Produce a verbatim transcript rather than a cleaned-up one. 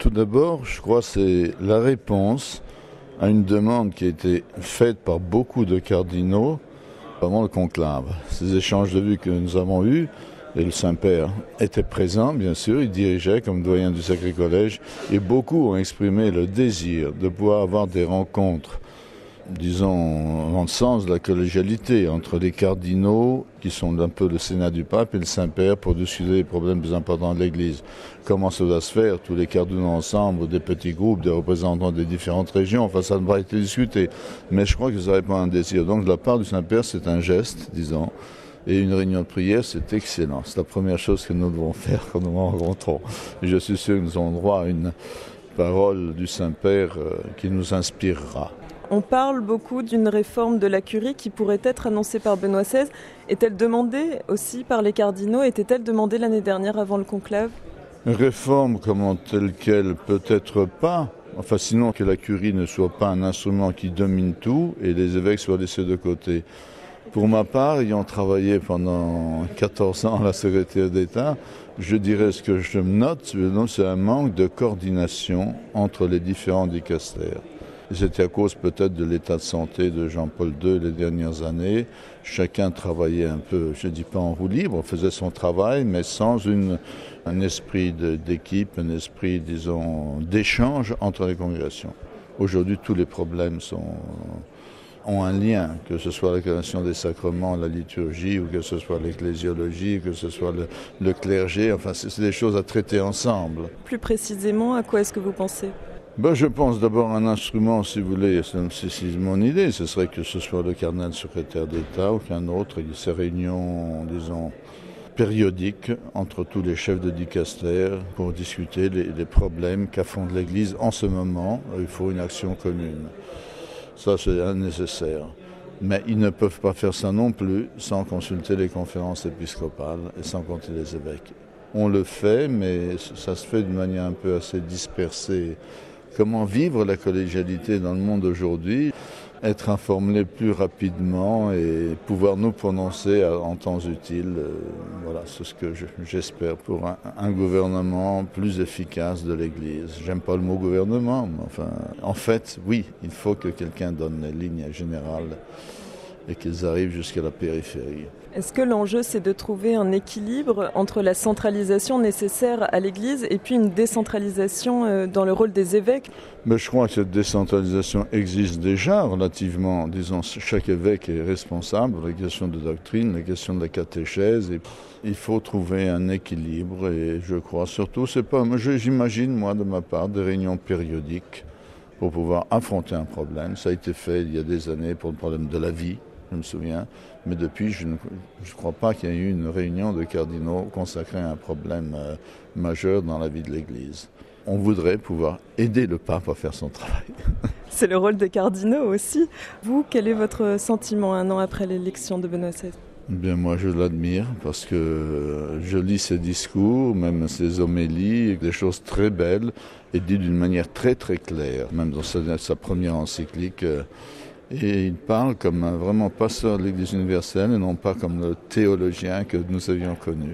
Tout d'abord, je crois que c'est la réponse à une demande qui a été faite par beaucoup de cardinaux pendant le conclave. Ces échanges de vues que nous avons eus, et le Saint-Père était présent, bien sûr, il dirigeait comme doyen du Sacré Collège, et beaucoup ont exprimé le désir de pouvoir avoir des rencontres, disons, dans le sens de la collégialité entre les cardinaux, qui sont un peu le Sénat du Pape, et le Saint-Père pour discuter des problèmes plus importants de l'Église. Comment ça doit se faire, tous les cardinaux ensemble, des petits groupes, des représentants des différentes régions, enfin ça ne va être discuté. Mais je crois que ça répond à un désir. Donc de la part du Saint-Père, c'est un geste, disons, et une réunion de prière, c'est excellent. C'est la première chose que nous devons faire quand nous nous rencontrons. Et je suis sûr que nous avons droit à une parole du Saint-Père qui nous inspirera. On parle beaucoup d'une réforme de la curie qui pourrait être annoncée par Benoît seize. Est-elle demandée aussi par les cardinaux? Était-elle demandée l'année dernière avant le conclave? Une réforme comme telle qu'elle, peut-être pas. Enfin, sinon que la curie ne soit pas un instrument qui domine tout et les évêques soient laissés de côté. Pour ma part, ayant travaillé pendant quatorze ans à la secrétaire d'État, je dirais ce que je note, c'est un manque de coordination entre les différents dicastères. C'était à cause peut-être de l'état de santé de Jean-Paul deux les dernières années. Chacun travaillait un peu, je ne dis pas en roue libre, faisait son travail, mais sans une, un esprit de, d'équipe, un esprit, disons, d'échange entre les congrégations. Aujourd'hui, tous les problèmes sont, ont un lien, que ce soit la création des sacrements, la liturgie, ou que ce soit l'ecclésiologie, que ce soit le, le clergé. Enfin, c'est, c'est des choses à traiter ensemble. Plus précisément, à quoi est-ce que vous pensez ? Ben, je pense d'abord à un instrument, si vous voulez, c'est, c'est mon idée, ce serait que ce soit le cardinal secrétaire d'État ou qu'un autre, il y ait ces réunions, disons, périodiques entre tous les chefs de dicastère pour discuter les, les problèmes qu'affronte l'Église en ce moment. Il faut une action commune. Ça, c'est nécessaire. Mais ils ne peuvent pas faire ça non plus sans consulter les conférences épiscopales et sans compter les évêques. On le fait, mais ça se fait d'une manière un peu assez dispersée. Comment vivre la collégialité dans le monde aujourd'hui, être informé plus rapidement et pouvoir nous prononcer en temps utile. Euh, voilà, c'est ce que je, j'espère pour un, un gouvernement plus efficace de l'Église. J'aime pas le mot gouvernement, mais enfin, en fait, oui, il faut que quelqu'un donne les lignes générales et qu'ils arrivent jusqu'à la périphérie. Est-ce que l'enjeu, c'est de trouver un équilibre entre la centralisation nécessaire à l'Église et puis une décentralisation dans le rôle des évêques ? Mais je crois que cette décentralisation existe déjà relativement. Disons, chaque évêque est responsable pour les questions de doctrine, les questions de la catéchèse. Et il faut trouver un équilibre et je crois surtout, c'est pas, j'imagine moi de ma part, des réunions périodiques pour pouvoir affronter un problème. Ça a été fait il y a des années pour le problème de la vie. Je me souviens, mais depuis, je ne je crois pas qu'il y ait eu une réunion de cardinaux consacrée à un problème euh, majeur dans la vie de l'Église. On voudrait pouvoir aider le pape à faire son travail. C'est le rôle des cardinaux aussi. Vous, quel est votre sentiment un an après l'élection de Benoît seize ? Bien, moi, je l'admire parce que je lis ses discours, même ses homélies, des choses très belles et dit d'une manière très très claire, même dans sa, sa première encyclique. Euh, Et il parle comme un vraiment pasteur de l'Église universelle et non pas comme le théologien que nous avions connu.